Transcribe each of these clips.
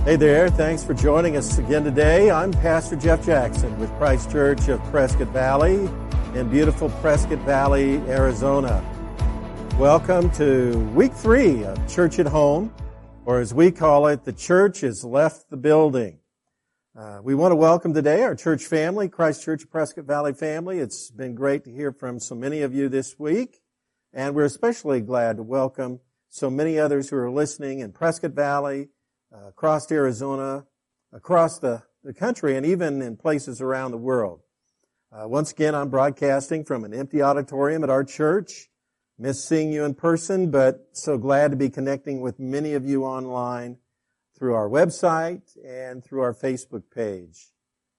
Hey there, thanks for joining us again today. I'm Pastor Jeff Jackson with Christ Church of Prescott Valley in beautiful Prescott Valley, Arizona. Welcome to week 3 of Church at Home, or as we call it, the church has left the building. We want to welcome today our church family, Christ Church of Prescott Valley family. It's been great to hear from so many of you this week, and we're especially glad to welcome so many others who are listening in Prescott Valley, across Arizona, across the country, and even in places around the world. Once again, I'm broadcasting from an empty auditorium at our church. Miss seeing you in person, but so glad to be connecting with many of you online through our website and through our Facebook page.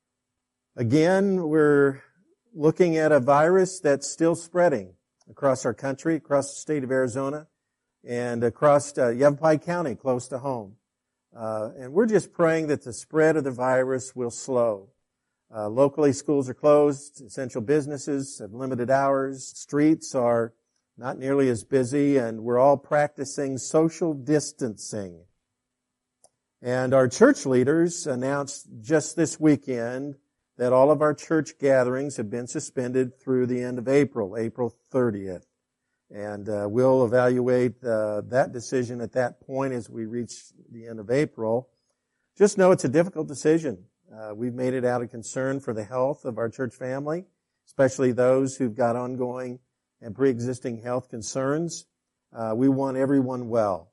Again, we're looking at a virus that's still spreading across our country, across the state of Arizona, and across Yavapai County, close to home. And we're just praying that the spread of the virus will slow. Locally, schools are closed. Essential businesses have limited hours. Streets are not nearly as busy, and we're all practicing social distancing. And our church leaders announced just this weekend that all of our church gatherings have been suspended through the end of April 30th. And we'll evaluate that decision at that point as we reach the end of April. Just know it's a difficult decision. We've made it out of concern for the health of our church family, especially those who've got ongoing and pre-existing health concerns. We want everyone well.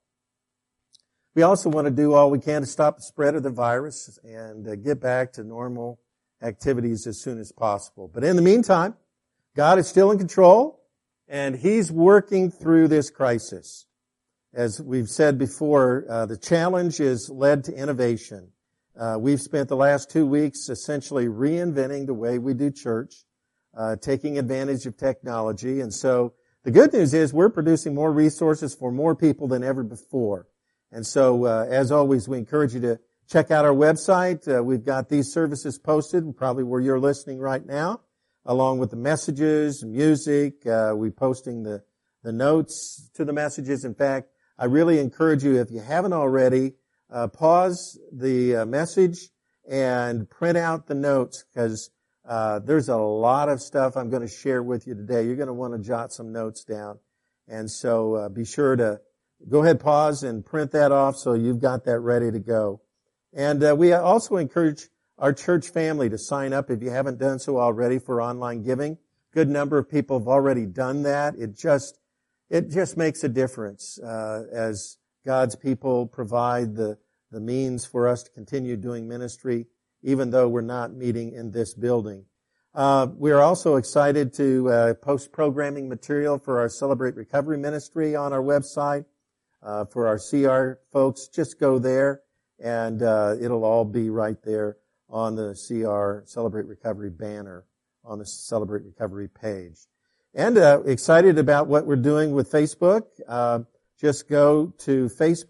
We also want to do all we can to stop the spread of the virus and get back to normal activities as soon as possible. But in the meantime, God is still in control. And He's working through this crisis. As we've said before, the challenge is led to innovation. We've spent the last 2 weeks essentially reinventing the way we do church, taking advantage of technology. And so the good news is we're producing more resources for more people than ever before. And so, as always, we encourage you to check out our website. We've got these services posted, probably where you're listening right now, along with the messages, music. We're posting the notes to the messages. In fact, I really encourage you, if you haven't already, pause the message and print out the notes, because there's a lot of stuff I'm going to share with you today. You're going to want to jot some notes down. And so be sure to go ahead, pause, and print that off so you've got that ready to go. And we also encourage our church family to sign up if you haven't done so already for online giving. Good number of people have already done that. It just makes a difference as God's people provide the means for us to continue doing ministry, even though we're not meeting in this building. We are also excited to post programming material for our Celebrate Recovery ministry on our website. For our CR folks, just go there, and it'll all be right there on the CR Celebrate Recovery banner on the Celebrate Recovery page. And excited about what we're doing with Facebook. Just go to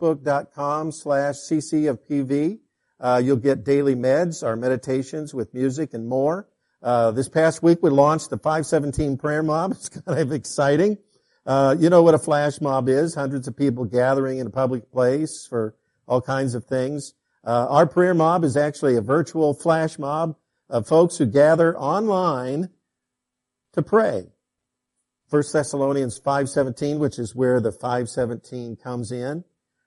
facebook.com/CC of PV. You'll get daily meds, our meditations with music and more. This past week we launched the 517 prayer mob. It's kind of exciting. You know what a flash mob is. Hundreds of people gathering in a public place for all kinds of things. Our prayer mob is actually a virtual flash mob of folks who gather online to pray. 1 Thessalonians 5:17, which is where the 517 comes in,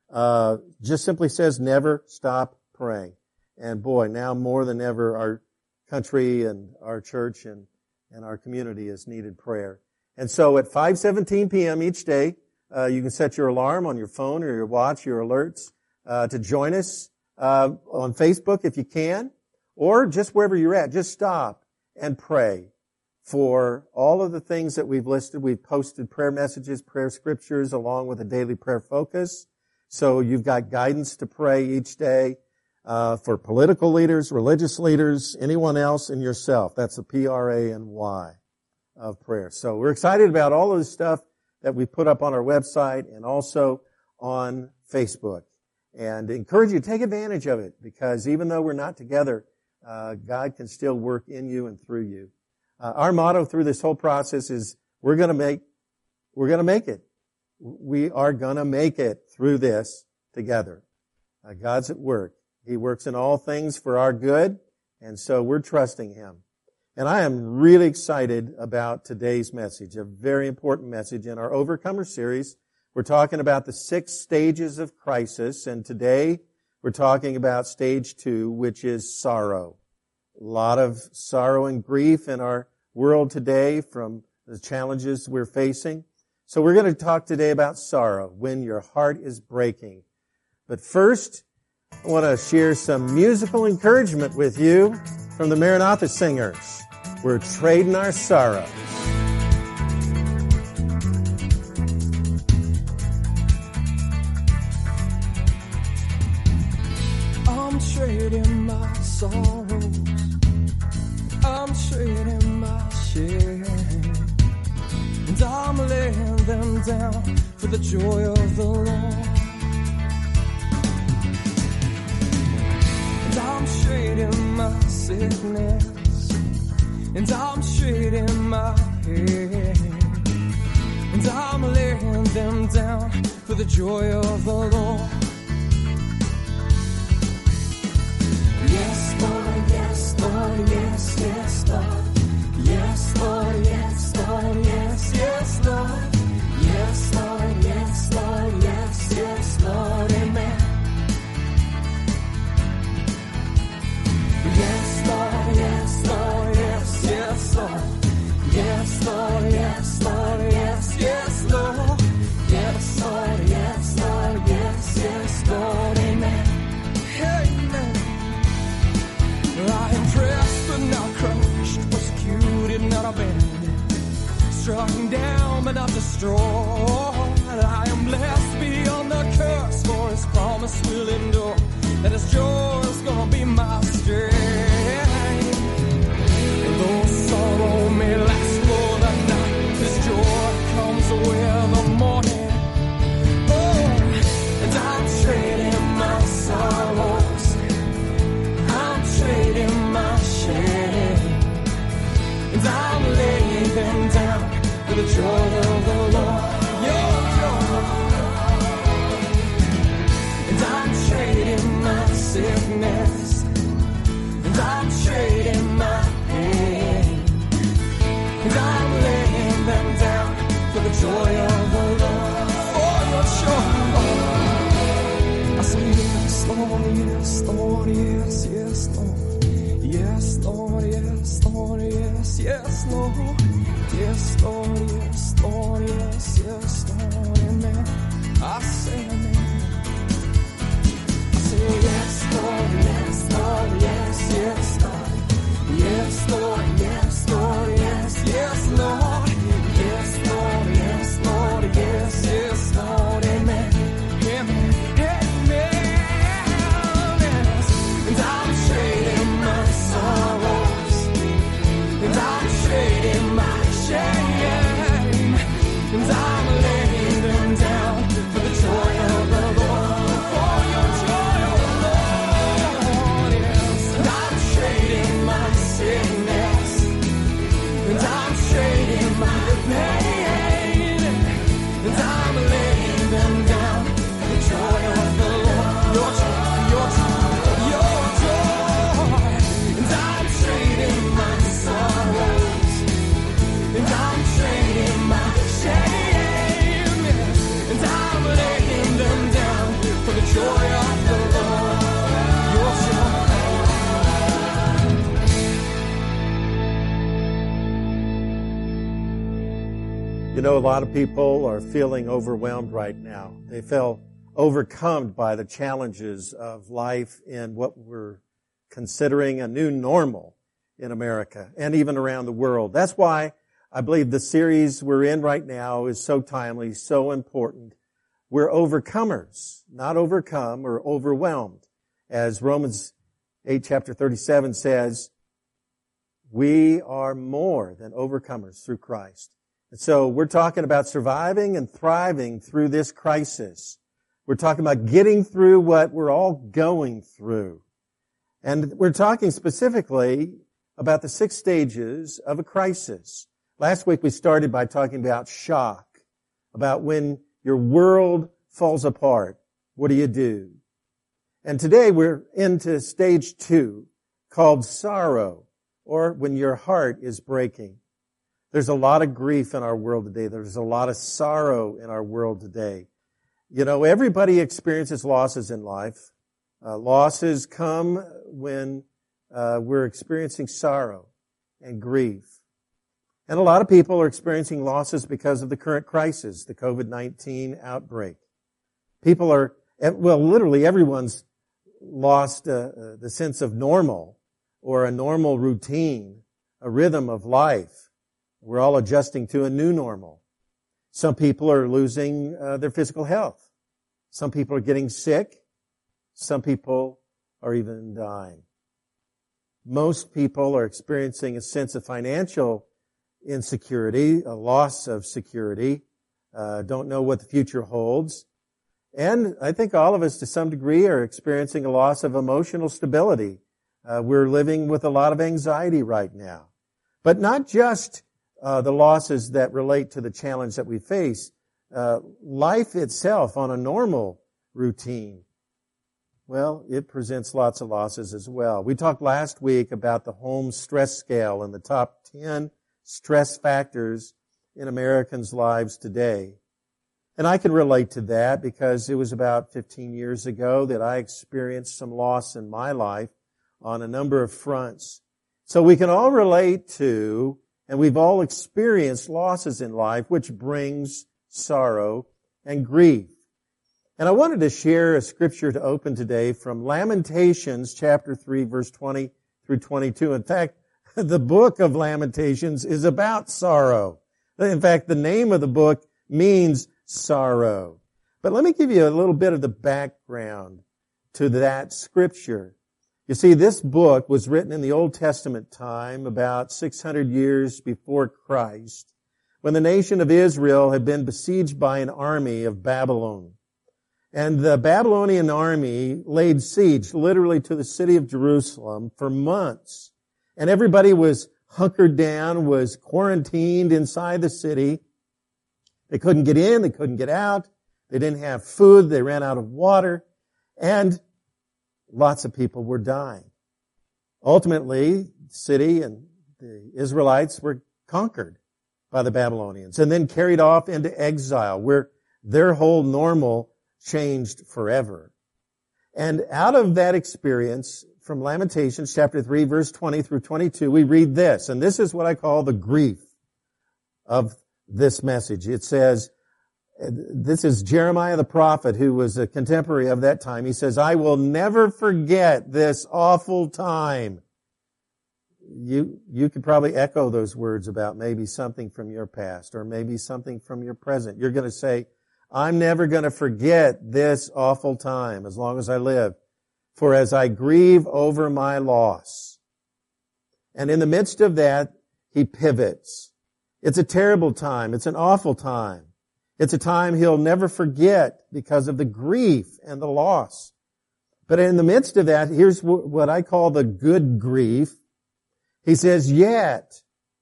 just simply says never stop praying. And boy, now more than ever, our country and our church and our community has needed prayer. And so at 5:17 p.m. each day, you can set your alarm on your phone or your watch, your alerts, to join us on Facebook if you can, or just wherever you're at. Just stop and pray for all of the things that we've listed. We've posted prayer messages, prayer scriptures, along with a daily prayer focus. So you've got guidance to pray each day for political leaders, religious leaders, anyone else, and yourself. That's the PRANY of prayer. So we're excited about all of the stuff that we put up on our website and also on Facebook. And encourage you to take advantage of it, because even though we're not together, God can still work in you and through you. Our motto through this whole process is we're going to make it. We are going to make it through this together. God's at work, He works in all things for our good, and so we're trusting Him. And I am really excited about today's message, a very important message in our Overcomer series. We're talking about the 6 stages of crisis, and today we're talking about stage 2, which is sorrow. A lot of sorrow and grief in our world today from the challenges we're facing. So we're going to talk today about sorrow, when your heart is breaking. But first, I want to share some musical encouragement with you from the Maranatha Singers. We're trading our sorrows. I'm trading my sorrows. I'm trading my shame. And I'm laying them down for the joy of the Lord. And I'm trading my sickness. And I'm trading my pain. And I'm laying them down for the joy of the Lord. Yes, Lord, yes, Lord, yes, yes, Lord. Yes, Lord, yes, Lord, yes, yes, Lord. Yes, Lord, yes, Lord, yes, yes, Lord, amen. Yes, Lord, yes, Lord, yes, yes, Lord. Yes, Lord, yes, Lord, yes, yes, Lord. Yes, Lord, yes, Lord, yes, yes, Lord, amen. Amen. I am pressed but not crushed, persecuted, not abandoned, struck down but not destroyed. I am blessed beyond the curse, for His promise will endure, that His joy is gonna be my strength. And though sorrow may last for the night, His joy comes with the morning. Oh, and I'm trading my sorrows, I'm trading my shame, and I'm laying them down for the joy of the Lord. Your joy. And I'm trading my sickness, and I'm trading my pain, and I'm laying them down for the joy of the Lord. For your joy. I say yes, Lord, yes, Lord, yes, yes, Lord. Yes, Lord, yes, Lord, yes, yes, Lord. Yes, Lord, yes, Lord, yes, yes, Lord, amen. I say amen. I say yes, Lord, yes, Lord, yes, yes, Lord. Yes, Lord, yes, Lord, yes, yes, Lord. Yes, Lord, yes, Lord, yes, yes, Lord, amen. Amen, amen. Yes. And I'm trading my sorrows, and I'm trading my shame, and I'm laying them down for the joy of the Lord, for your joy, oh Lord, yes. And I'm trading my sickness, and I'm trading my pain, and I'm laying them down for the joy of the Lord, your joy, your joy, your joy. And I'm trading my sorrows, and I'm trading my shame, and I'm laying them down for the joy of the Lord, your joy. You know, a lot of people are feeling overwhelmed right now. They feel overcome by the challenges of life in what we're considering a new normal in America and even around the world. That's why I believe the series we're in right now is so timely, so important. We're overcomers, not overcome or overwhelmed. As Romans 8 chapter 37 says, we are more than overcomers through Christ. And so we're talking about surviving and thriving through this crisis. We're talking about getting through what we're all going through. And we're talking specifically about the 6 stages of a crisis. Last week we started by talking about shock, about when your world falls apart. What do you do? And today we're into stage 2, called sorrow, or when your heart is breaking. There's a lot of grief in our world today. There's a lot of sorrow in our world today. You know, everybody experiences losses in life. Losses come when we're experiencing sorrow and grief. And a lot of people are experiencing losses because of the current crisis, the COVID-19 outbreak. People are, well, literally everyone's lost the sense of normal or a normal routine, a rhythm of life. We're all adjusting to a new normal. Some people are losing their physical health. Some people are getting sick. Some people are even dying. Most people are experiencing a sense of financial insecurity, a loss of security, don't know what the future holds. And I think all of us to some degree are experiencing a loss of emotional stability. We're living with a lot of anxiety right now. But not just the losses that relate to the challenge that we face. Life itself on a normal routine, well, it presents lots of losses as well. We talked last week about the Holmes stress scale and the top 10 stress factors in Americans' lives today. And I can relate to that because it was about 15 years ago that I experienced some loss in my life on a number of fronts. So we can all relate to, and we've all experienced losses in life, which brings sorrow and grief. And I wanted to share a scripture to open today from Lamentations chapter 3, verse 20 through 22. In fact, the book of Lamentations is about sorrow. In fact, the name of the book means sorrow. But let me give you a little bit of the background to that scripture. You see, this book was written in the Old Testament time, about 600 years before Christ, when the nation of Israel had been besieged by an army of Babylon. And the Babylonian army laid siege literally to the city of Jerusalem for months. And everybody was hunkered down, was quarantined inside the city. They couldn't get in, they couldn't get out. They didn't have food, they ran out of water. And lots of people were dying. Ultimately, the city and the Israelites were conquered by the Babylonians and then carried off into exile, where their whole normal changed forever. And out of that experience, from Lamentations chapter 3, verse 20 through 22, we read this, and this is what I call the grief of this message. It says, this is Jeremiah the prophet, who was a contemporary of that time. He says, I will never forget this awful time. You could probably echo those words about maybe something from your past or maybe something from your present. You're going to say, I'm never going to forget this awful time as long as I live. For as I grieve over my loss. And in the midst of that, he pivots. It's a terrible time. It's an awful time. It's a time he'll never forget because of the grief and the loss. But in the midst of that, here's what I call the good grief. He says, yet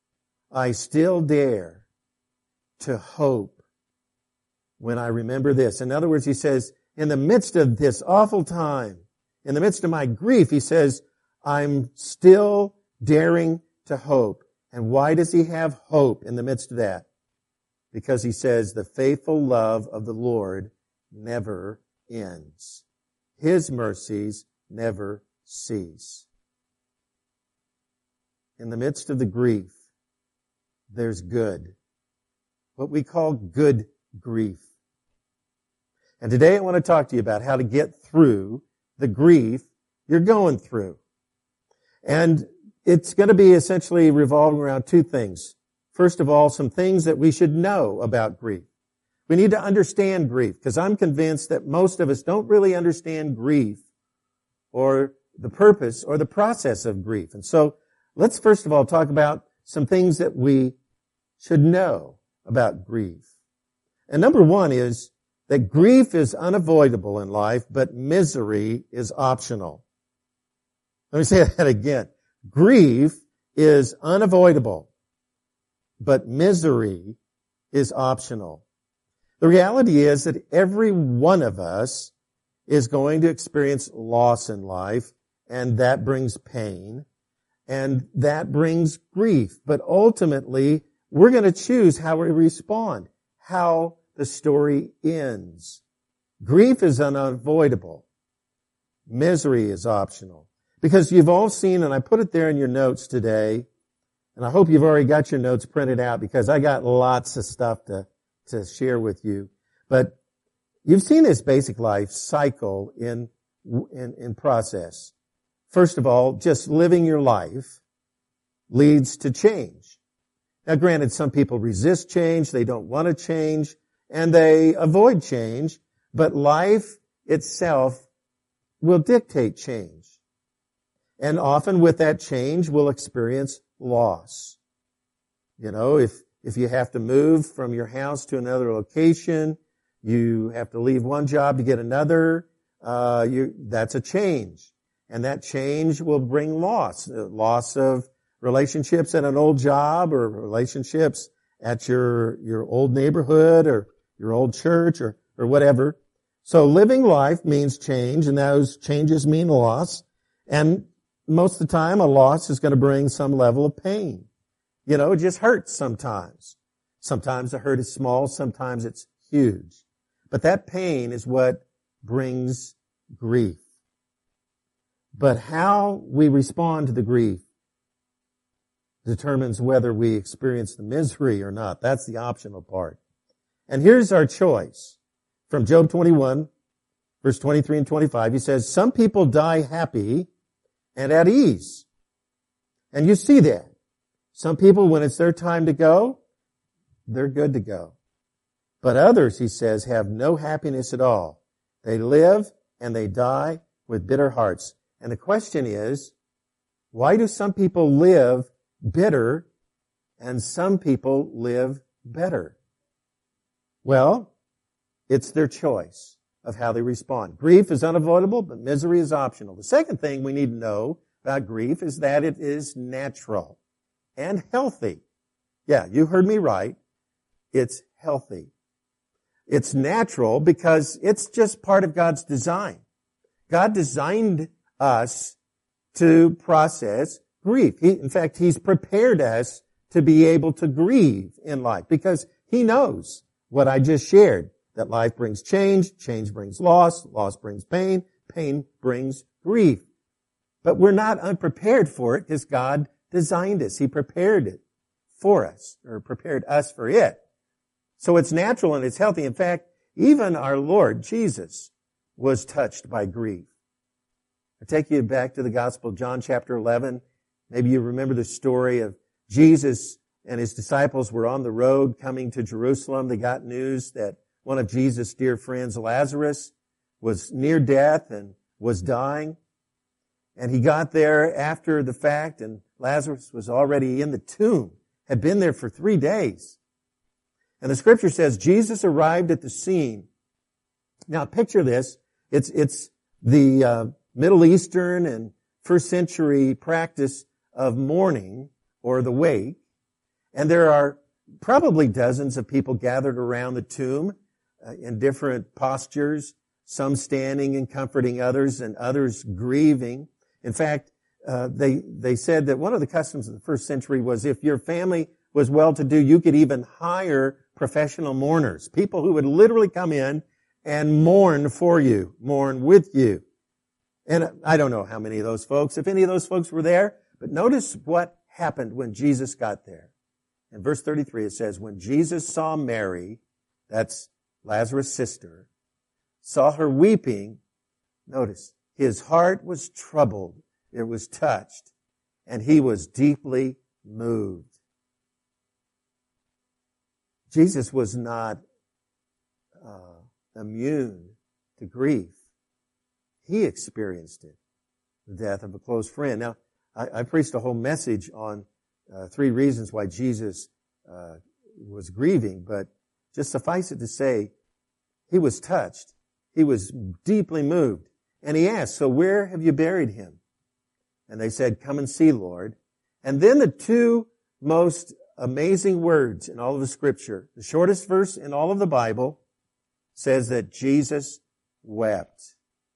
I still dare to hope when I remember this. In other words, he says, in the midst of this awful time, in the midst of my grief, he says, I'm still daring to hope. And why does he have hope in the midst of that? Because he says, the faithful love of the Lord never ends. His mercies never cease. In the midst of the grief, there's good. What we call good grief. And today I want to talk to you about how to get through the grief you're going through. And it's going to be essentially revolving around two things. First of all, some things that we should know about grief. We need to understand grief, because I'm convinced that most of us don't really understand grief or the purpose or the process of grief. And so let's first of all talk about some things that we should know about grief. And number one is that grief is unavoidable in life, but misery is optional. Let me say that again. Grief is unavoidable, but misery is optional. The reality is that every one of us is going to experience loss in life, and that brings pain, and that brings grief. But ultimately, we're going to choose how we respond, how the story ends. Grief is unavoidable. Misery is optional. Because you've all seen, and I put it there in your notes today, and I hope you've already got your notes printed out because I got lots of stuff to share with you. But you've seen this basic life cycle in process. First of all, just living your life leads to change. Now granted, some people resist change, they don't want to change, and they avoid change, but life itself will dictate change. And often with that change, we'll experience loss. You know, if you have to move from your house to another location, you have to leave one job to get another, that's a change. And that change will bring loss. Loss of relationships at an old job or relationships at your old neighborhood or your old church or whatever. So living life means change, and those changes mean loss. And most of the time, a loss is going to bring some level of pain. You know, it just hurts sometimes. Sometimes the hurt is small, sometimes it's huge. But that pain is what brings grief. But how we respond to the grief determines whether we experience the misery or not. That's the optional part. And here's our choice. From Job 21, verse 23 and 25, he says, some people die happy and at ease. And you see that. Some people, when it's their time to go, they're good to go. But others, he says, have no happiness at all. They live and they die with bitter hearts. And the question is, why do some people live bitter and some people live better? Well, it's their choice of how they respond. Grief is unavoidable, but misery is optional. The second thing we need to know about grief is that it is natural and healthy. Yeah, you heard me right. It's healthy. It's natural because it's just part of God's design. God designed us to process grief. In fact, He's prepared us to be able to grieve in life because He knows what I just shared, that life brings change, change brings loss, loss brings pain, pain brings grief. But we're not unprepared for it because God designed us. He prepared it for us, or prepared us for it. So it's natural and it's healthy. In fact, even our Lord Jesus was touched by grief. I take you back to the Gospel of John chapter 11. Maybe you remember the story of Jesus and His disciples were on the road coming to Jerusalem. They got news that one of Jesus' dear friends, Lazarus, was near death and was dying. And he got there after the fact, and Lazarus was already in the tomb, had been there for 3 days. And the scripture says Jesus arrived at the scene. Now picture this. It's the Middle Eastern and first century practice of mourning or the wake. And there are probably dozens of people gathered around the tomb in different postures, some standing and comforting others and others grieving. In fact, they said that one of the customs of the first century was if your family was well-to-do, you could even hire professional mourners, people who would literally come in and mourn for you, mourn with you. And I don't know how many of those folks, if any of those folks were there, but notice what happened when Jesus got there. In verse 33, it says, when Jesus saw Mary, that's Lazarus' sister, saw her weeping, notice, his heart was troubled, it was touched, and he was deeply moved. Jesus was not immune to grief. He experienced it, the death of a close friend. Now, I preached a whole message on 3 reasons why Jesus was grieving, but just suffice it to say, he was touched. He was deeply moved. And he asked, so where have you buried him? And they said, come and see, Lord. And then the 2 most amazing words in all of the scripture, the shortest verse in all of the Bible, says that Jesus wept.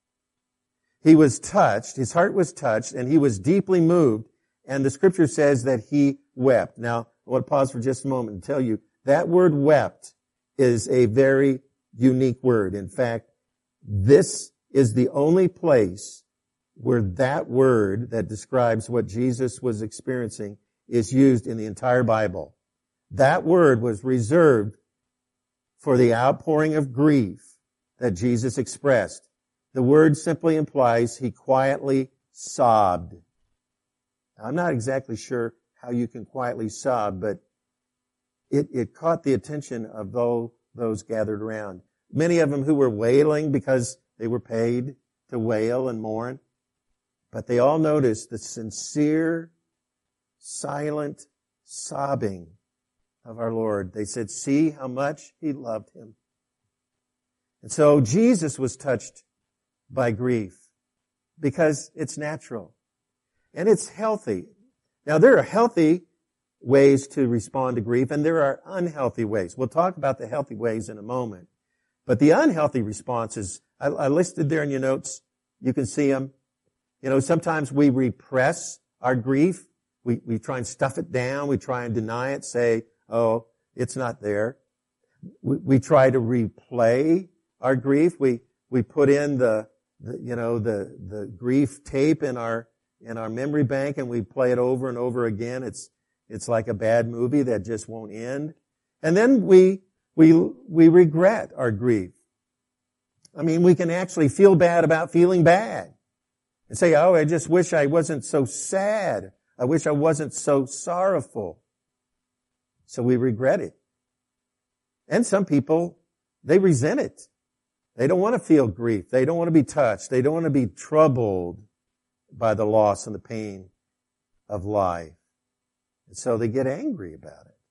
he was touched, his heart was touched, and he was deeply moved, and the scripture says that he wept. Now, I want to pause for just a moment and tell you, that word wept is a very unique word. In fact, this is the only place where that word that describes what Jesus was experiencing is used in the entire Bible. That word was reserved for the outpouring of grief that Jesus expressed. The word simply implies he quietly sobbed. Now, I'm not exactly sure how you can quietly sob, but it caught the attention of those gathered around. Many of them who were wailing because they were paid to wail and mourn. But they all noticed the sincere, silent sobbing of our Lord. They said, see how much he loved him. And so Jesus was touched by grief because it's natural and it's healthy. Now, there are healthy ways to respond to grief, and there are unhealthy ways. We'll talk about the healthy ways in a moment. But the unhealthy responses, I listed there in your notes. You can see them. You know, sometimes we repress our grief. We try and stuff it down. We try and deny it, say, oh, it's not there. We try to replay our grief. We put in the grief tape in our memory bank, and we play it over and over again. It's like a bad movie that just won't end. And then we regret our grief. I mean, we can actually feel bad about feeling bad and say, oh, I just wish I wasn't so sad. I wish I wasn't so sorrowful. So we regret it. And some people, they resent it. They don't want to feel grief. They don't want to be touched. They don't want to be troubled by the loss and the pain of life. And so they get angry about it.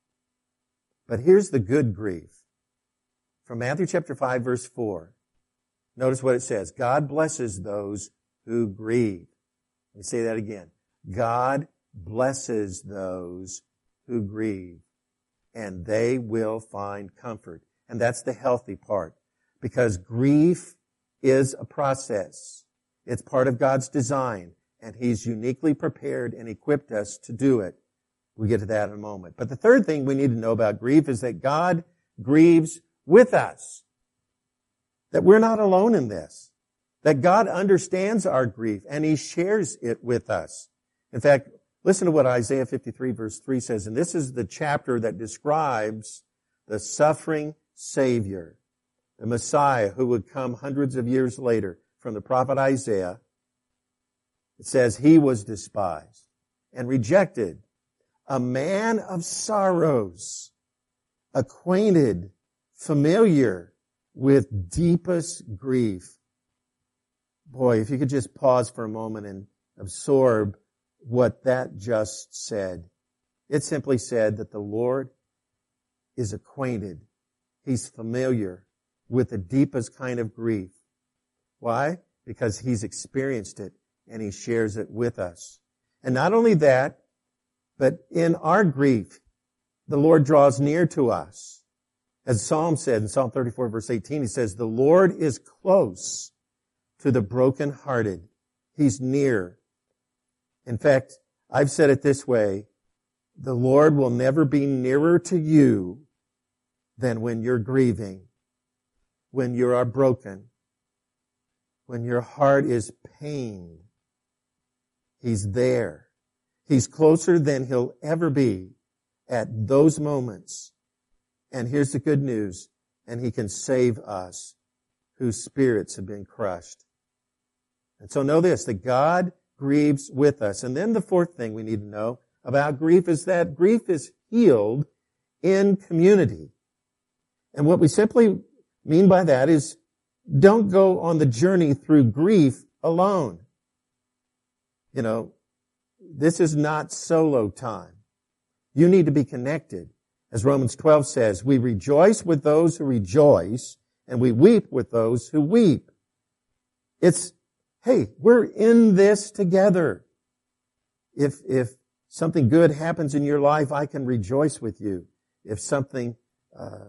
But here's the good grief. From Matthew chapter 5, verse 4. Notice what it says. God blesses those who grieve. Let me say that again. God blesses those who grieve, and they will find comfort. And that's the healthy part. Because grief is a process. It's part of God's design, and He's uniquely prepared and equipped us to do it. We'll get to that in a moment. But the third thing we need to know about grief is that God grieves with us. That we're not alone in this. That God understands our grief, and He shares it with us. In fact, listen to what Isaiah 53 verse 3 says, and this is the chapter that describes the suffering Savior, the Messiah who would come hundreds of years later from the prophet Isaiah. It says, He was despised and rejected, a man of sorrows, acquainted, familiar with deepest grief. Boy, if you could just pause for a moment and absorb what that just said. It simply said that the Lord is acquainted. He's familiar with the deepest kind of grief. Why? Because He's experienced it and He shares it with us. And not only that, but in our grief, the Lord draws near to us. As Psalm said in Psalm 34 verse 18, he says, the Lord is close to the brokenhearted. He's near. In fact, I've said it this way, the Lord will never be nearer to you than when you're grieving, when you are broken, when your heart is pained. He's there. He's closer than He'll ever be at those moments. And here's the good news, and He can save us whose spirits have been crushed. And so know this, that God grieves with us. And then the fourth thing we need to know about grief is that grief is healed in community. And what we simply mean by that is don't go on the journey through grief alone. You know, this is not solo time. You need to be connected. As Romans 12 says, we rejoice with those who rejoice, and we weep with those who weep. It's, hey, we're in this together. If something good happens in your life, I can rejoice with you. If something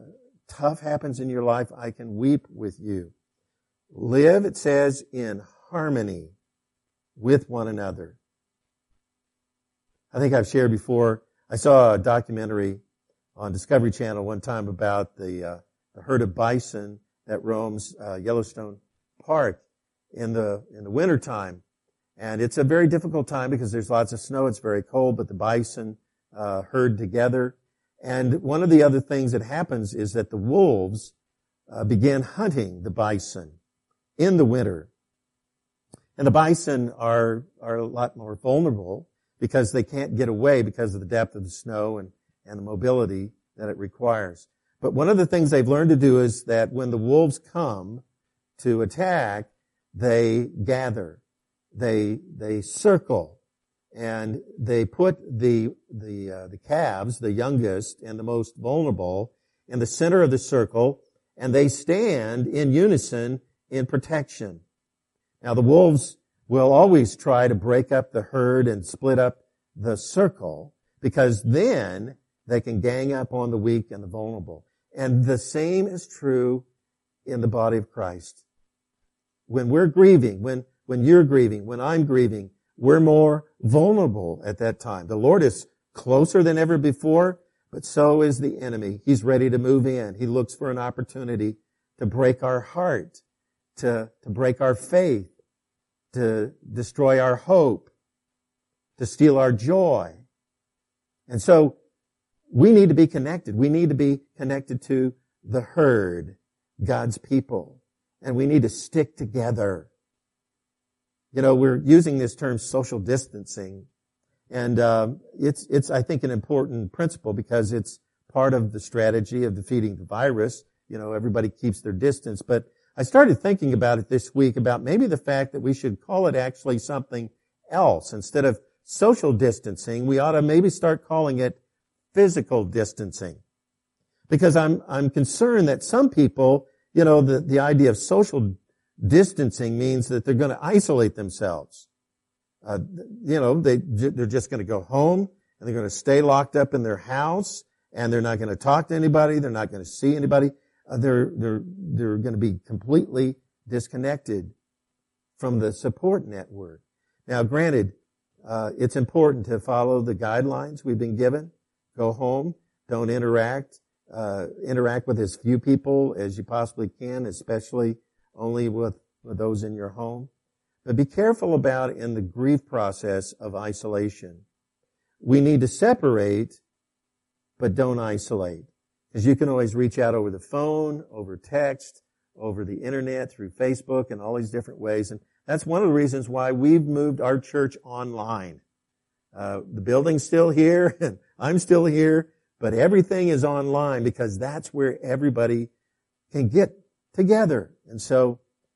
tough happens in your life, I can weep with you. Live, it says, in harmony with one another. I think I've shared before, I saw a documentary on Discovery Channel one time about the herd of bison that roams Yellowstone Park in the wintertime. And it's a very difficult time because there's lots of snow, it's very cold, but the bison herd together. And one of the other things that happens is that the wolves begin hunting the bison in the winter. And the bison are a lot more vulnerable because they can't get away because of the depth of the snow and the mobility that it requires. But one of the things they've learned to do is that when the wolves come to attack, they gather, they circle, and they put the calves, the youngest and the most vulnerable, in the center of the circle, and they stand in unison in protection. Now the wolves will always try to break up the herd and split up the circle, because then they can gang up on the weak and the vulnerable. And the same is true in the body of Christ. When we're grieving, when you're grieving, when I'm grieving, we're more vulnerable at that time. The Lord is closer than ever before, but so is the enemy. He's ready to move in. He looks for an opportunity to break our heart, to break our faith, to destroy our hope, to steal our joy. And so we need to be connected. We need to be connected to the herd, God's people. And we need to stick together. You know, we're using this term social distancing. And it's I think, an important principle because it's part of the strategy of defeating the virus. You know, everybody keeps their distance. But I started thinking about it this week, about maybe the fact that we should call it actually something else. Instead of social distancing, we ought to maybe start calling it physical distancing. Because I'm concerned that some people, you know, the idea of social distancing means that they're going to isolate themselves. You know, they're just going to go home and they're going to stay locked up in their house, and they're not going to talk to anybody. They're not going to see anybody. They're going to be completely disconnected from the support network. Now, granted, it's important to follow the guidelines we've been given. Go home. Don't interact. Interact with as few people as you possibly can, especially only with those in your home. But be careful about in the grief process of isolation. We need to separate, but don't isolate. Because you can always reach out over the phone, over text, over the internet, through Facebook, and all these different ways. And that's one of the reasons why we've moved our church online. The building's still here, and I'm still here, but everything is online because that's where everybody can get together. And so,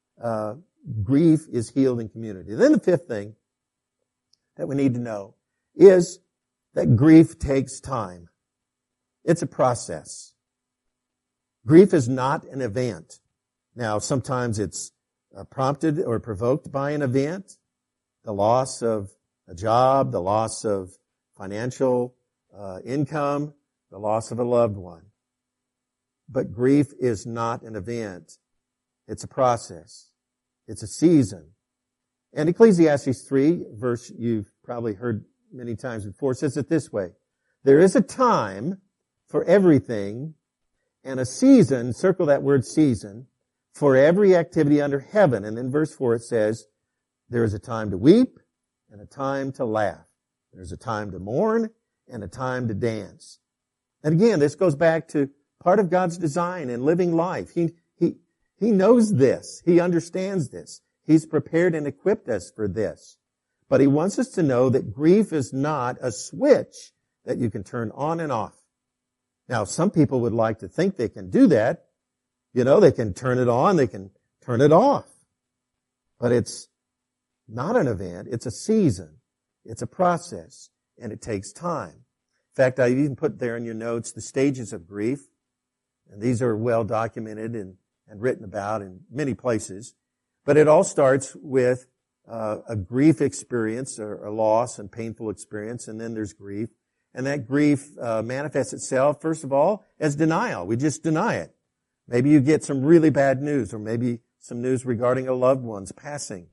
grief is healed in community. Then the fifth thing that we need to know is that grief takes time. It's a process. Grief is not an event. Now, sometimes it's prompted or provoked by an event, the loss of a job, the loss of financial income, the loss of a loved one. But grief is not an event. It's a process. It's a season. And Ecclesiastes 3, verse you've probably heard many times before, says it this way: there is a time for everything and a season, circle that word season, for every activity under heaven. And then verse 4 it says, there is a time to weep and a time to laugh. There's a time to mourn and a time to dance. And again, this goes back to part of God's design in living life. He knows this. He understands this. He's prepared and equipped us for this. But He wants us to know that grief is not a switch that you can turn on and off. Now, some people would like to think they can do that. You know, they can turn it on, they can turn it off. But it's not an event. It's a season. It's a process. And it takes time. In fact, I even put there in your notes the stages of grief. And these are well documented and written about in many places. But it all starts with a grief experience, or a loss and painful experience, and then there's grief. And that grief manifests itself, first of all, as denial. We just deny it. Maybe you get some really bad news, or maybe some news regarding a loved one's passing.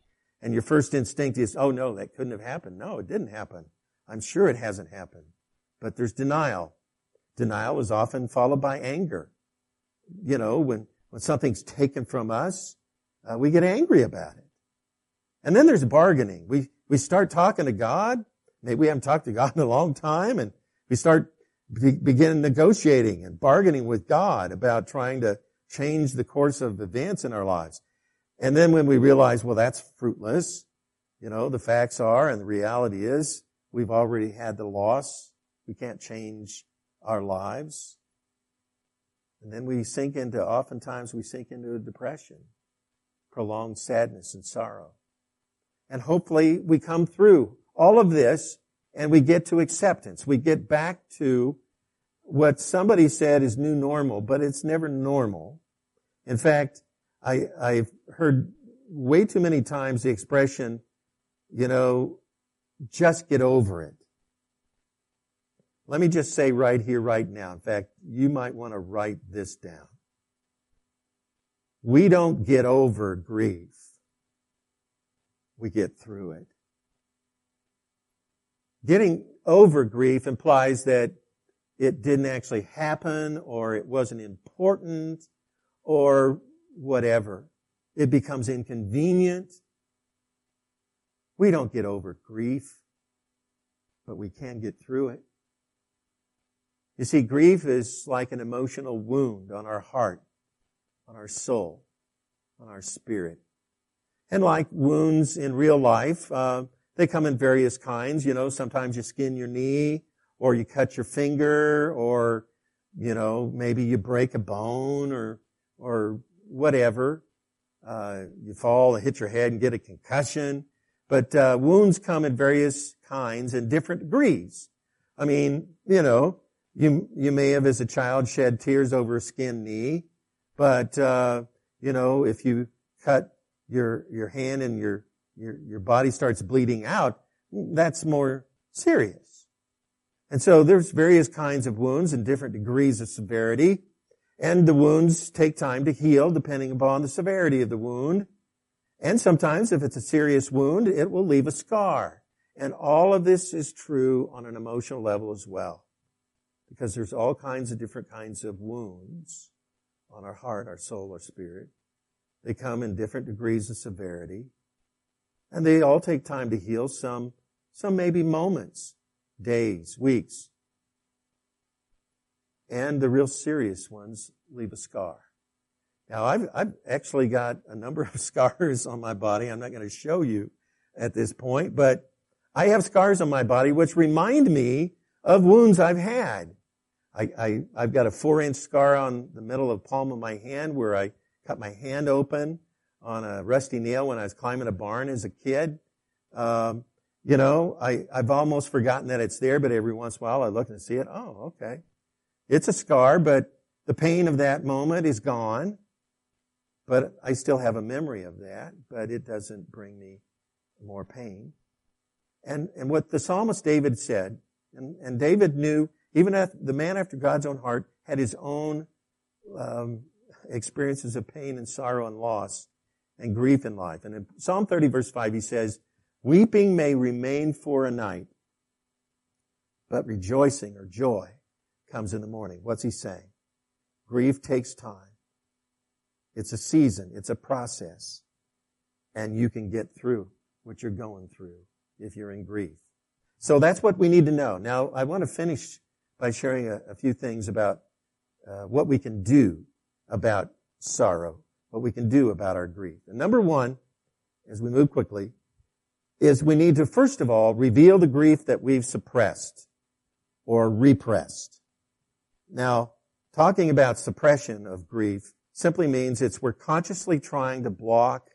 And your first instinct is, oh no, that couldn't have happened. No, it didn't happen. I'm sure it hasn't happened. But there's denial. Denial is often followed by anger. You know, when something's taken from us, we get angry about it. And then there's bargaining. We start talking to God. Maybe we haven't talked to God in a long time, and we begin negotiating and bargaining with God about trying to change the course of events in our lives. And then when we realize, well, that's fruitless, you know, the facts are, and the reality is, we've already had the loss. We can't change our lives. And then oftentimes we sink into a depression, prolonged sadness and sorrow. And hopefully we come through all of this and we get to acceptance. We get back to what somebody said is new normal, but it's never normal. In fact, I've heard way too many times the expression, you know, just get over it. Let me just say right here, right now. In fact, you might want to write this down. We don't get over grief. We get through it. Getting over grief implies that it didn't actually happen, or it wasn't important, or whatever. It becomes inconvenient. We don't get over grief, but we can get through it. You see, grief is like an emotional wound on our heart, on our soul, on our spirit. And like wounds in real life, they come in various kinds. You know, sometimes you skin your knee, or you cut your finger, or, you know, maybe you break a bone, or whatever. You fall and hit your head and get a concussion. But wounds come in various kinds and different degrees. I mean, you know, you may have as a child shed tears over a skinned knee, but you know, if you cut your hand and your body starts bleeding out, that's more serious. And so there's various kinds of wounds and different degrees of severity, and the wounds take time to heal depending upon the severity of the wound. And sometimes if it's a serious wound, it will leave a scar. And all of this is true on an emotional level as well, because there's all kinds of different kinds of wounds on our heart, our soul, our spirit. They come in different degrees of severity, and they all take time to heal. Some maybe moments, days, weeks. And the real serious ones leave a scar. Now, I've actually got a number of scars on my body. I'm not going to show you at this point, but I have scars on my body which remind me of wounds I've had. I've got a 4-inch scar on the middle of the palm of my hand where I cut my hand open on a rusty nail when I was climbing a barn as a kid. You know, I've almost forgotten that it's there, but every once in a while I look and see it. Oh, okay. It's a scar, but the pain of that moment is gone. But I still have a memory of that, but it doesn't bring me more pain. And what the psalmist David said, and David knew, even the man after God's own heart had his own experiences of pain and sorrow and loss and grief in life. And in Psalm 30 verse 5 he says, "Weeping may remain for a night, but rejoicing or joy comes in the morning." What's he saying? Grief takes time. It's a season. It's a process. And you can get through what you're going through if you're in grief. So that's what we need to know. Now, I want to finish by sharing a few things about what we can do about sorrow, what we can do about our grief. And number one, as we move quickly, is we need to, first of all, reveal the grief that we've suppressed or repressed. Now, talking about suppression of grief simply means we're consciously trying to block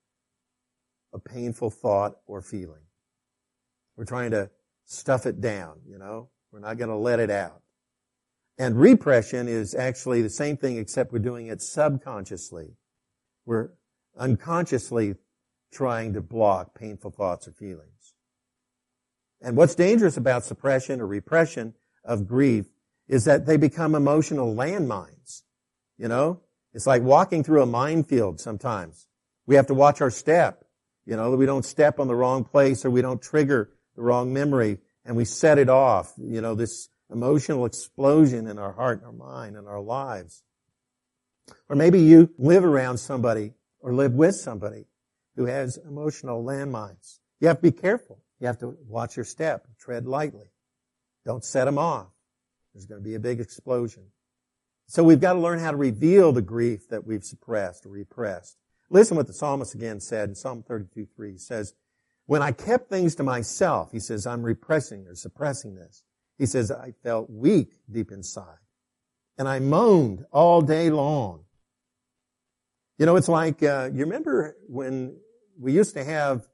a painful thought or feeling. We're trying to stuff it down, you know. We're not going to let it out. And repression is actually the same thing, except we're doing it subconsciously. We're unconsciously trying to block painful thoughts or feelings. And what's dangerous about suppression or repression of grief is that they become emotional landmines. You know, it's like walking through a minefield sometimes. We have to watch our step. that we don't step on the wrong place or we don't trigger the wrong memory and we set it off, this emotional explosion in our heart and our mind and our lives. Or maybe you live around somebody or live with somebody who has emotional landmines. You have to be careful. You have to watch your step, tread lightly. Don't set them off. There's going to be a big explosion. So we've got to learn how to reveal the grief that we've suppressed or repressed. Listen what the psalmist again said in Psalm 32:3. He says, when I kept things to myself, he says, I'm repressing or suppressing this. He says, I felt weak deep inside. And I moaned all day long. It's like, you remember when we used to have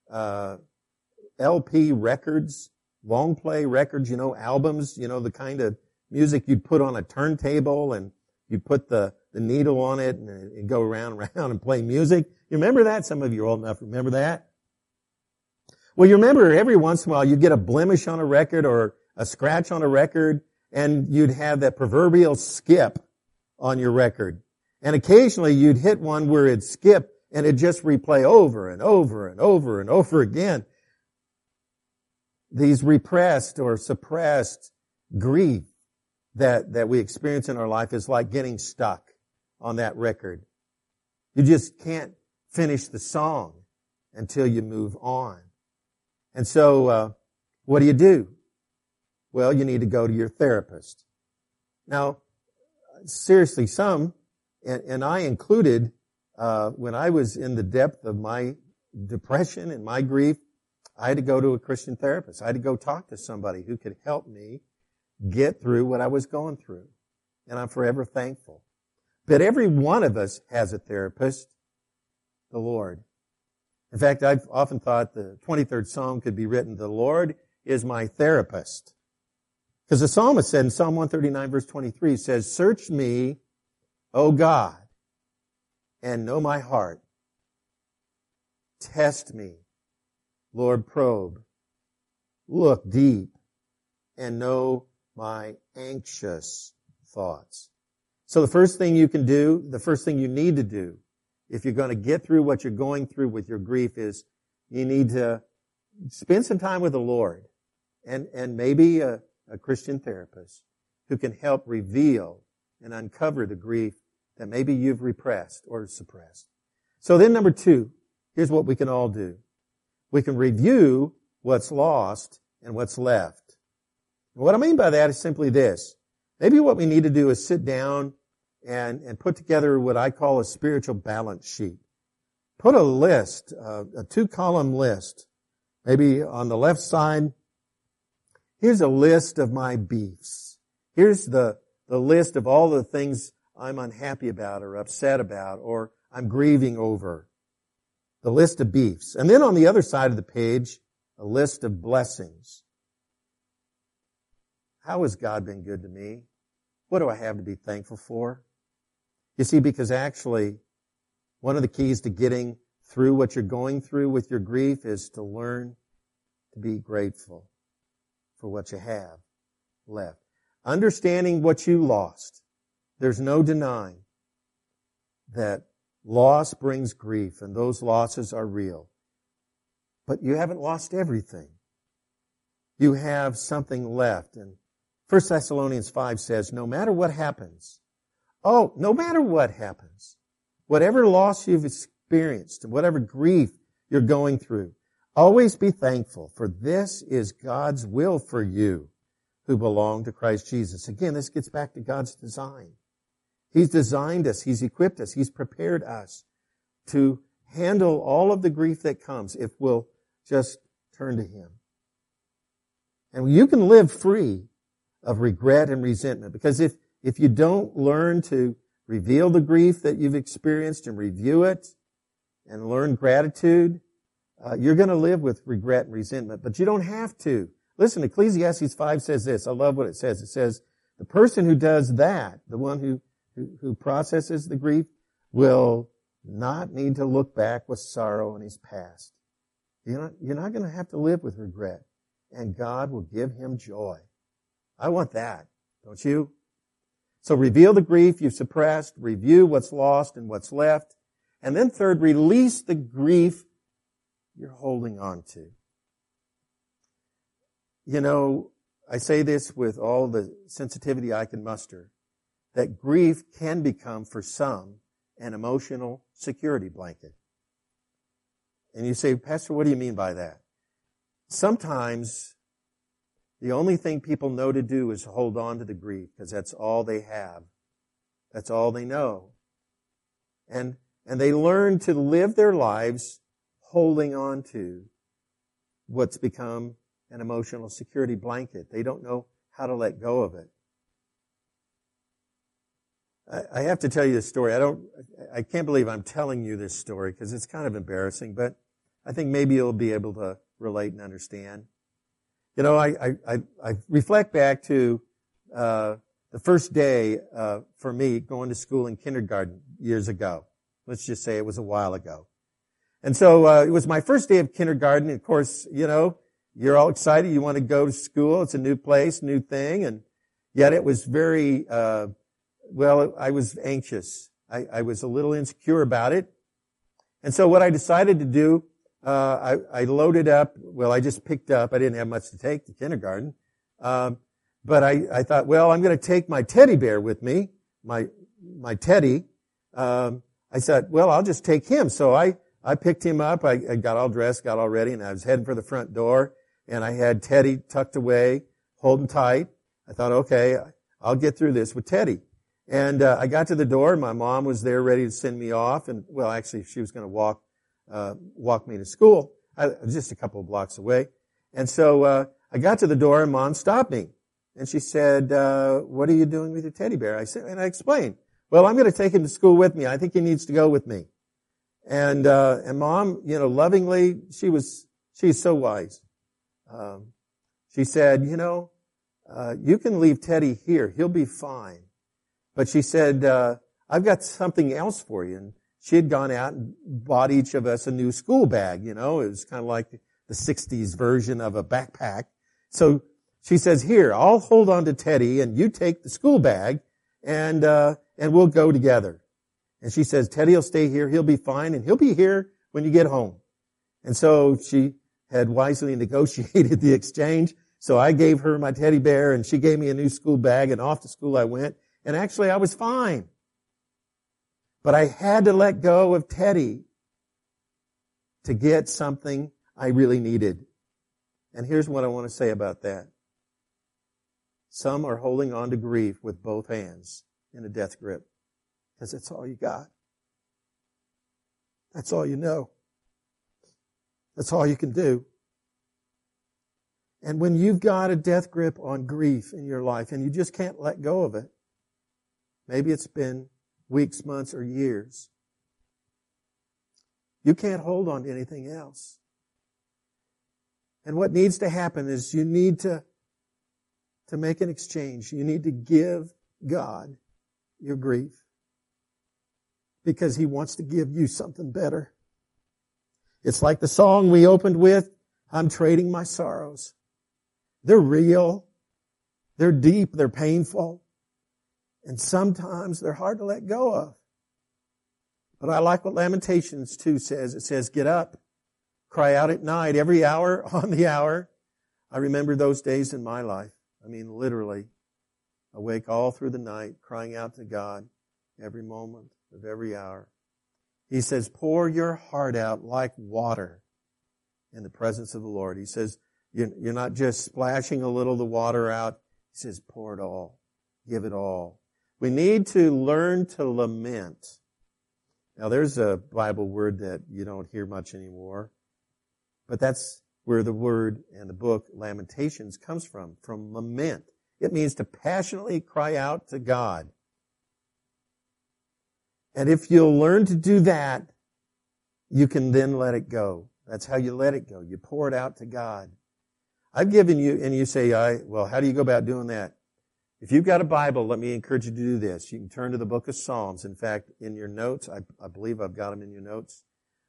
LP records, long play records, albums, the kind of music you'd put on a turntable and you'd put the needle on it and it'd go around and play music. You remember that? Some of you are old enough to remember that. Well, you remember every once in a while you'd get a blemish on a record or a scratch on a record and you'd have that proverbial skip on your record. And occasionally you'd hit one where it'd skip and it'd just replay over and over and over and over again. These repressed or suppressed grief that we experience in our life is like getting stuck on that record. You just can't finish the song until you move on. And so, what do? Well, you need to go to your therapist. Now, seriously, some, and I included, when I was in the depth of my depression and my grief, I had to go to a Christian therapist. I had to go talk to somebody who could help me get through what I was going through. And I'm forever thankful. But every one of us has a therapist, the Lord. In fact, I've often thought the 23rd Psalm could be written, the Lord is my therapist. Because the psalmist said in Psalm 139 verse 23, says, search me, O God, and know my heart. Test me, Lord, probe. Look deep and know my anxious thoughts. So the first thing you can do, the first thing you need to do, if you're going to get through what you're going through with your grief is you need to spend some time with the Lord and maybe a Christian therapist who can help reveal and uncover the grief that maybe you've repressed or suppressed. So then number 2, here's what we can all do. We can review what's lost and what's left. And what I mean by that is simply this. Maybe what we need to do is sit down and put together what I call a spiritual balance sheet. Put a list, a 2-column list. Maybe on the left side, here's a list of my beefs. Here's the list of all the things I'm unhappy about or upset about or I'm grieving over. The list of beefs. And then on the other side of the page, a list of blessings. How has God been good to me? What do I have to be thankful for? You see, because actually, one of the keys to getting through what you're going through with your grief is to learn to be grateful for what you have left. Understanding what you lost. There's no denying that loss brings grief, and those losses are real. But you haven't lost everything. You have something left. And 1 Thessalonians 5 says, no matter what happens, whatever loss you've experienced, and whatever grief you're going through, always be thankful, for this is God's will for you who belong to Christ Jesus. Again, this gets back to God's design. He's designed us. He's equipped us. He's prepared us to handle all of the grief that comes if we'll just turn to Him. And you can live free of regret and resentment, because if you don't learn to reveal the grief that you've experienced and review it and learn gratitude, you're going to live with regret and resentment, but you don't have to. Listen, Ecclesiastes 5 says this. I love what it says. It says, the person who does that, the one who processes the grief, will not need to look back with sorrow in his past. You're not going to have to live with regret, and God will give him joy. I want that, don't you? So reveal the grief you've suppressed, review what's lost and what's left, and then third, release the grief you're holding on to. You know, I say this with all the sensitivity I can muster, that grief can become, for some, an emotional security blanket. And you say, Pastor, what do you mean by that? Sometimes the only thing people know to do is hold on to the grief because that's all they have. That's all they know. And they learn to live their lives holding on to what's become an emotional security blanket. They don't know how to let go of it. I have to tell you this story. I can't believe I'm telling you this story because it's kind of embarrassing, but I think maybe you'll be able to relate and understand. You know, I reflect back to the first day for me going to school in kindergarten years ago. Let's just say it was a while ago. And so it was my first day of kindergarten. Of course, you know, you're all excited. You want to go to school. It's a new place, new thing. And yet it was very, I was anxious. I was a little insecure about it. And so what I decided to do, I loaded up. Well, I just picked up. I didn't have much to take to kindergarten. But I thought, well, I'm going to take my teddy bear with me, my teddy. I said, well, I'll just take him. So I picked him up. I got all dressed, got all ready, and I was heading for the front door. And I had Teddy tucked away, holding tight. I thought, okay, I'll get through this with Teddy. And I got to the door, and my mom was there ready to send me off. And, well, actually, she was going to walk me to school. I was just a couple of blocks away. And so I got to the door, and Mom stopped me. And she said, what are you doing with your teddy bear? I said, and I explained, well, I'm going to take him to school with me. I think he needs to go with me. And Mom, you know, lovingly, she's so wise. She said, you know, you can leave Teddy here. He'll be fine. But she said, I've got something else for you. And she had gone out and bought each of us a new school bag. You know, it was kind of like the 60s version of a backpack. So she says, here, I'll hold on to Teddy and you take the school bag and we'll go together. And she says, Teddy will stay here. He'll be fine and he'll be here when you get home. And so she had wisely negotiated the exchange. So I gave her my teddy bear and she gave me a new school bag and off to school I went. And actually I was fine. But I had to let go of Teddy to get something I really needed. And here's what I want to say about that. Some are holding on to grief with both hands in a death grip because that's all you got. That's all you know. That's all you can do. And when you've got a death grip on grief in your life and you just can't let go of it, maybe it's been weeks, months, or years, you can't hold on to anything else. And what needs to happen is you need to make an exchange. You need to give God your grief because He wants to give you something better. It's like the song we opened with, I'm trading my sorrows. They're real. They're deep. They're painful. And sometimes they're hard to let go of. But I like what Lamentations 2 says. It says, get up, cry out at night, every hour on the hour. I remember those days in my life. I mean, literally, awake all through the night, crying out to God every moment of every hour. He says, pour your heart out like water in the presence of the Lord. He says, you're not just splashing a little of the water out. He says, pour it all. Give it all. We need to learn to lament. Now, there's a Bible word that you don't hear much anymore, but that's where the word and the book Lamentations comes from lament. It means to passionately cry out to God. And if you'll learn to do that, you can then let it go. That's how you let it go. You pour it out to God. I've given you, and you say, well, how do you go about doing that? If you've got a Bible, let me encourage you to do this. You can turn to the book of Psalms. In fact, in your notes, I believe I've got them in your notes.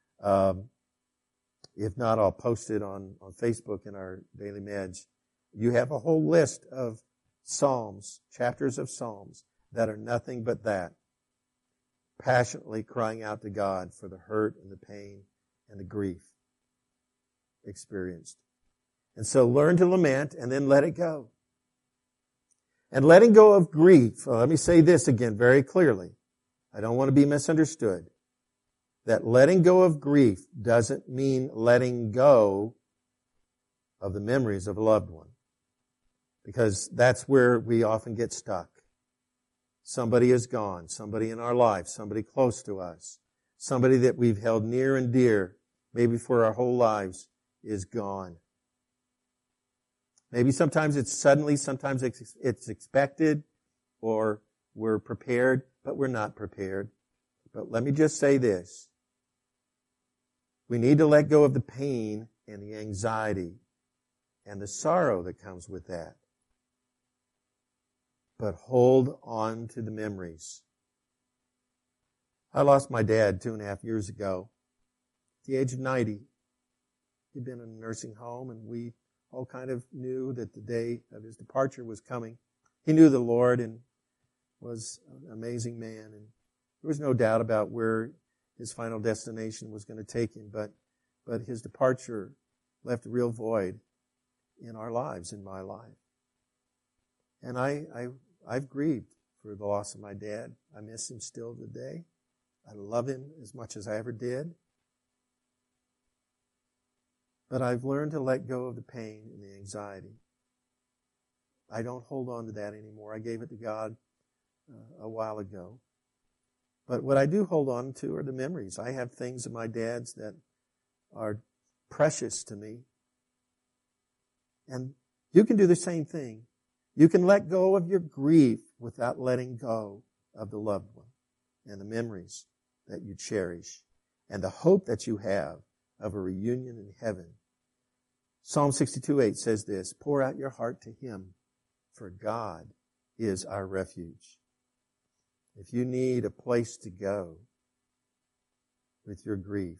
If not, I'll post it on Facebook in our Daily Meds. You have a whole list of Psalms, chapters of Psalms, that are nothing but that. Passionately crying out to God for the hurt and the pain and the grief. experienced. And so learn to lament and then let it go. And letting go of grief, let me say this again very clearly. I don't want to be misunderstood. That letting go of grief doesn't mean letting go of the memories of a loved one. Because that's where we often get stuck. Somebody is gone, somebody in our life, somebody close to us, somebody that we've held near and dear, maybe for our whole lives, is gone. Maybe sometimes it's suddenly, sometimes it's expected, or we're prepared, but we're not prepared. But let me just say this. We need to let go of the pain and the anxiety and the sorrow that comes with that. But hold on to the memories. I lost my dad 2.5 years ago at the age of 90. He'd been in a nursing home, and we all kind of knew that the day of his departure was coming. He knew the Lord and was an amazing man, and there was no doubt about where his final destination was going to take him, but his departure left a real void in our lives, in my life. And I've grieved for the loss of my dad. I miss him still today. I love him as much as I ever did. But I've learned to let go of the pain and the anxiety. I don't hold on to that anymore. I gave it to God a while ago. But what I do hold on to are the memories. I have things of my dad's that are precious to me. And you can do the same thing. You can let go of your grief without letting go of the loved one and the memories that you cherish and the hope that you have of a reunion in heaven. Psalm 62:8 says this, pour out your heart to Him, for God is our refuge. If you need a place to go with your grief,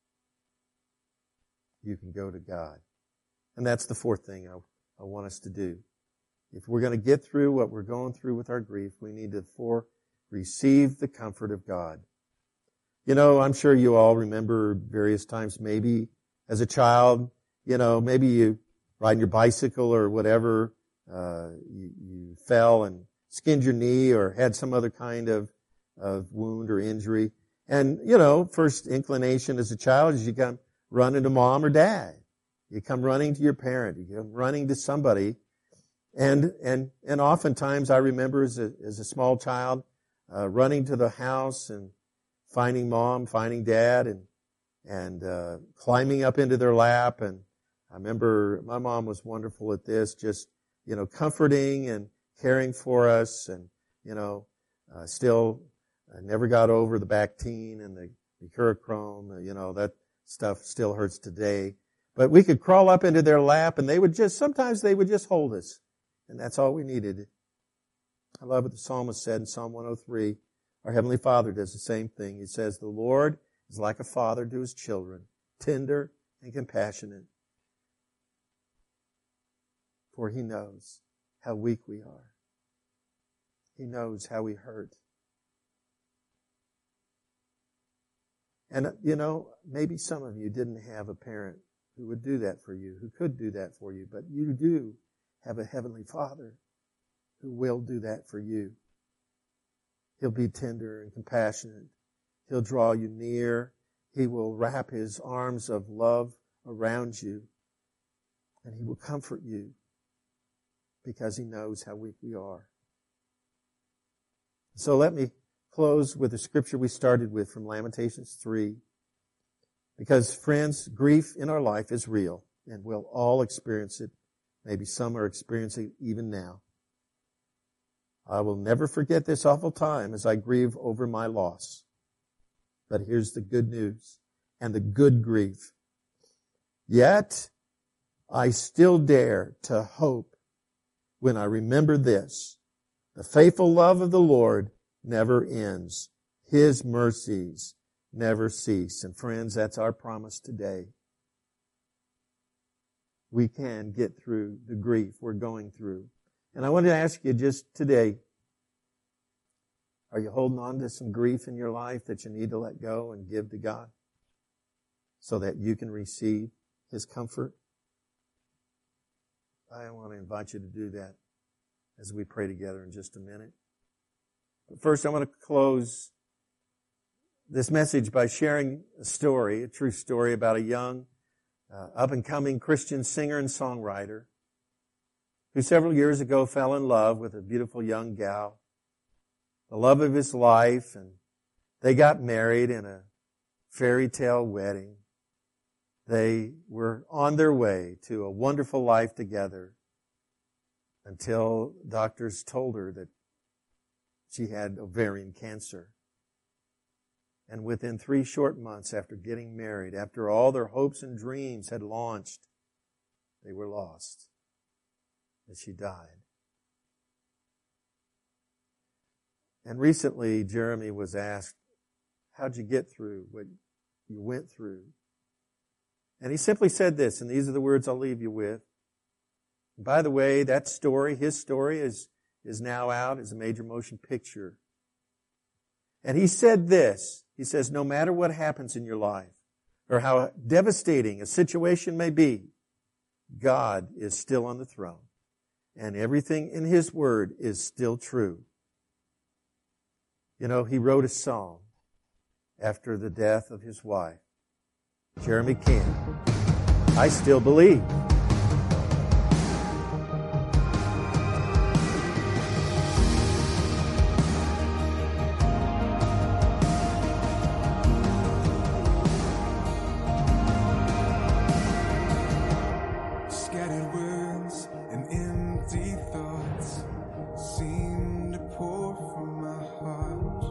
you can go to God. And that's the fourth thing I want us to do. If we're going to get through what we're going through with our grief, we need to receive the comfort of God. You know, I'm sure you all remember various times, maybe as a child, you know, maybe you riding your bicycle or whatever, you fell and skinned your knee or had some other kind of wound or injury. And, you know, first inclination as a child is you come running to mom or dad. You come running to your parent. You come running to somebody. And oftentimes I remember as a small child, running to the house and finding mom, finding dad, and climbing up into their lap. And I remember my mom was wonderful at this, just, you know, comforting and caring for us. And, you know, still never got over the Bactine and the Mercurochrome. You know, that stuff still hurts today. But we could crawl up into their lap and sometimes they would just hold us. And that's all we needed. I love what the psalmist said in Psalm 103. Our Heavenly Father does the same thing. He says, the Lord is like a father to his children, tender and compassionate. For He knows how weak we are. He knows how we hurt. And, you know, maybe some of you didn't have a parent who would do that for you, who could do that for you, but you do have a Heavenly Father who will do that for you. He'll be tender and compassionate. He'll draw you near. He will wrap His arms of love around you. And He will comfort you because He knows how weak we are. So let me close with the scripture we started with from Lamentations 3. Because, friends, grief in our life is real, and we'll all experience it. Maybe some are experiencing it even now. I will never forget this awful time as I grieve over my loss. But here's the good news and the good grief. Yet, I still dare to hope when I remember this. The faithful love of the Lord never ends. His mercies never cease. And friends, that's our promise today. We can get through the grief we're going through. And I want to ask you just today, are you holding on to some grief in your life that you need to let go and give to God so that you can receive His comfort? I want to invite you to do that as we pray together in just a minute. But first, I want to close this message by sharing a story, a true story about a young, up-and-coming Christian singer and songwriter who several years ago fell in love with a beautiful young gal, the love of his life, and they got married in a fairy tale wedding. They were on their way to a wonderful life together until doctors told her that she had ovarian cancer. And within 3 short months after getting married, after all their hopes and dreams had launched, they were lost as she died. And recently, Jeremy was asked, how'd you get through what you went through? And he simply said this, and these are the words I'll leave you with. By the way, that story, his story, is now out as a major motion picture. And he said this, he says, no matter what happens in your life, or how devastating a situation may be, God is still on the throne. And everything in His Word is still true. You know, he wrote a song after the death of his wife, Jeremy Camp, I Still Believe. Scattered words and empty thoughts seem to pour from my heart.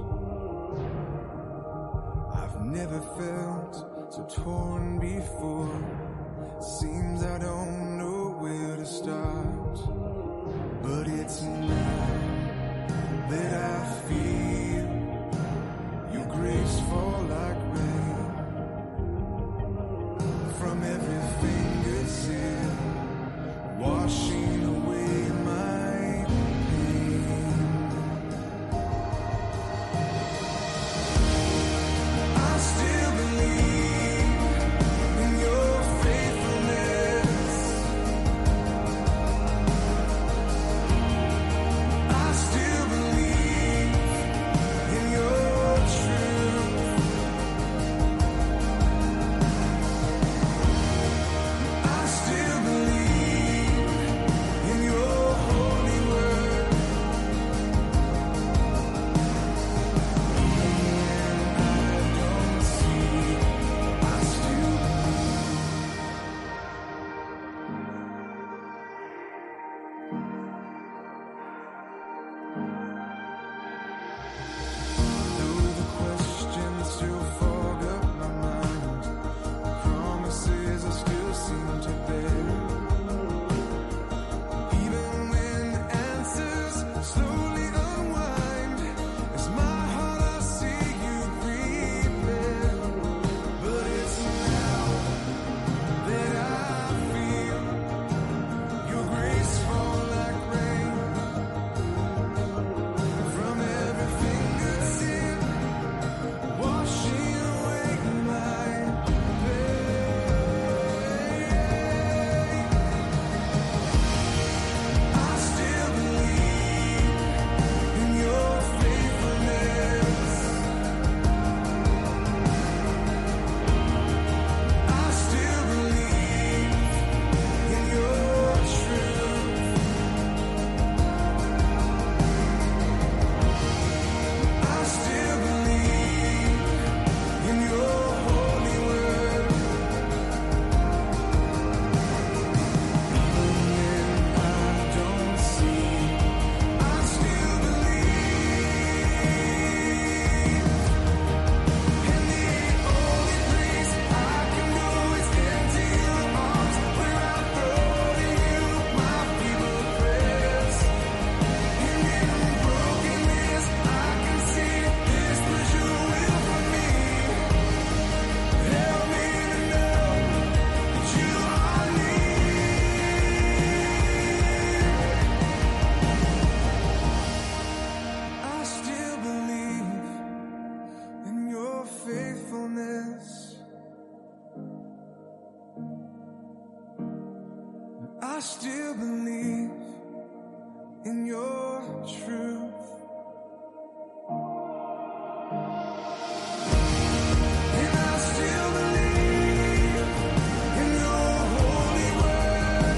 I've never felt so torn before. Seems I don't know where to start. But it's now that I feel your grace fall like rain from every fingertip, washing away my pain. I still believe in your I still believe in your truth. And I still believe in your holy word.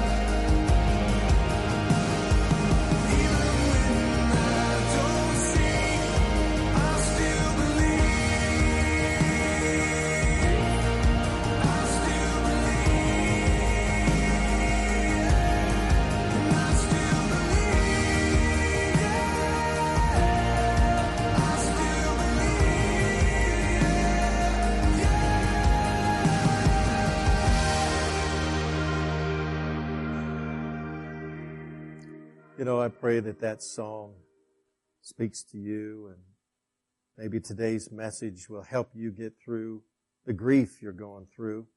Even when I don't see, I still believe. I still believe. And I still believe. I still You know, I pray that that song speaks to you, and maybe today's message will help you get through the grief you're going through.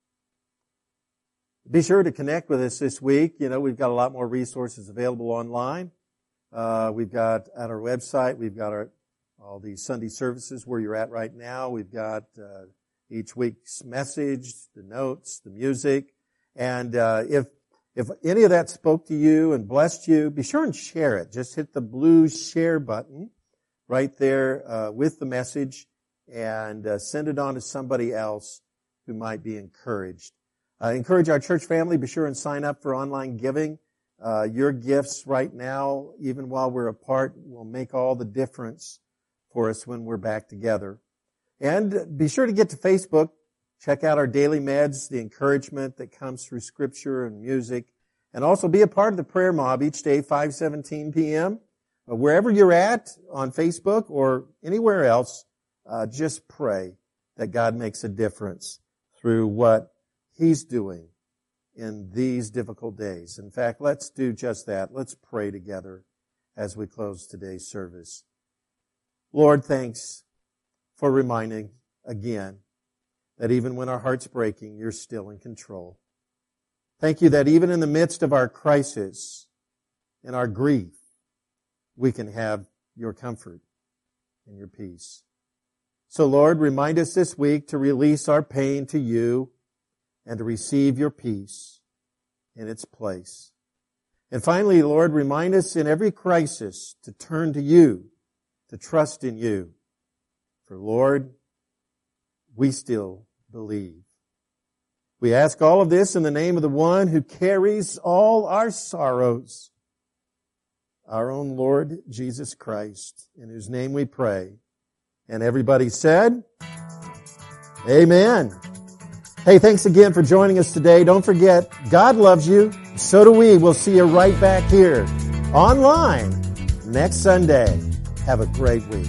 Be sure to connect with us this week. You know, we've got a lot more resources available online. We've got at our website, we've got all these Sunday services where you're at right now. We've got each week's message, the notes, the music. And if any of that spoke to you and blessed you, be sure and share it. Just hit the blue share button right there with the message and send it on to somebody else who might be encouraged. Encourage our church family. Be sure and sign up for online giving. Your gifts right now, even while we're apart, will make all the difference for us when we're back together. And be sure to get to Facebook. Check out our daily meds, the encouragement that comes through scripture and music. And also be a part of the prayer mob each day, 5:17 p.m. Wherever you're at on Facebook or anywhere else, just pray that God makes a difference through what He's doing in these difficult days. In fact, let's do just that. Let's pray together as we close today's service. Lord, thanks for reminding again that even when our heart's breaking, you're still in control. Thank you that even in the midst of our crisis and our grief, we can have your comfort and your peace. So Lord, remind us this week to release our pain to you and to receive your peace in its place. And finally, Lord, remind us in every crisis to turn to you, to trust in you. For Lord, we still believe. We ask all of this in the name of the one who carries all our sorrows, our own Lord Jesus Christ, in whose name we pray. And everybody said, Amen. Hey, thanks again for joining us today. Don't forget, God loves you. So do we. We'll see you right back here online next Sunday. Have a great week.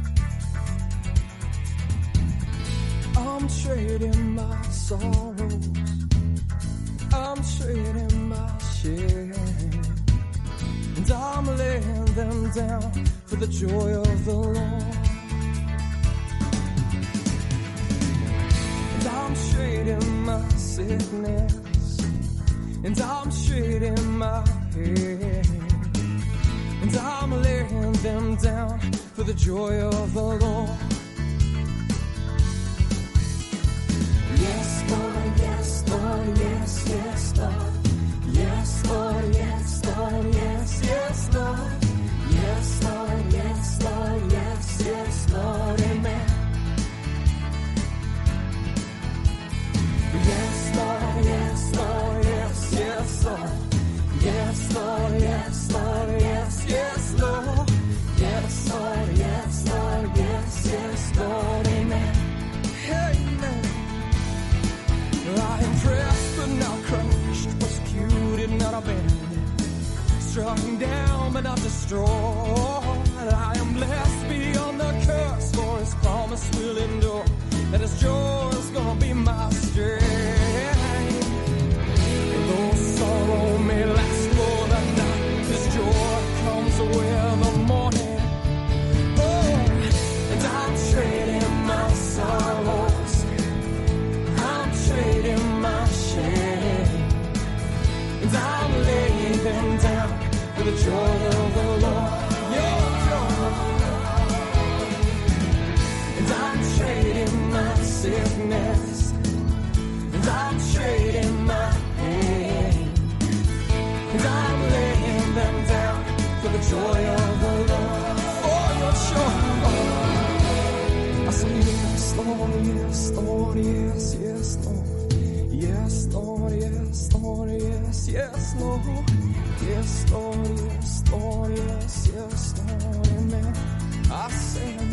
I'm trading my sorrows. I'm trading my shame. And I'm laying them down for the joy of the Lord. And I'm trading my sickness. And I'm trading my pain. And I'm laying them down for the joy of the Lord. Yes, Lord, yes, Lord, yes, yes, Lord. Yes, Lord, yes, Lord, yes, yes, Lord. Yes, Lord, yes, Lord, yes, yes, Lord, amen. Yes, Lord, yes, Lord, yes, yes, Lord. Yes, Lord, yes, Lord, yes, yes, Lord. Yes, Lord, yes, Lord, yes, yes, Lord, amen. Amen. I am pressed but not crushed, persecuted, not abandoned, struck down but not destroyed. I am blessed beyond the curse, for His promise will endure, that His joy is gonna be my strength. And though sorrow may last for the night, His joy comes with the morning. Oh, and I'm trading my sorrows, I'm trading my shame, and I'm laying them down for the joy of the Lord. Your joy. And I'm trading my sickness, and I'm trading my pain, Lord, yes, yes, Lord. Yes, Lord, yes, Lord, yes, yes, Lord. Yes, Lord, yes, Lord, yes, yes, Lord, amen. I sing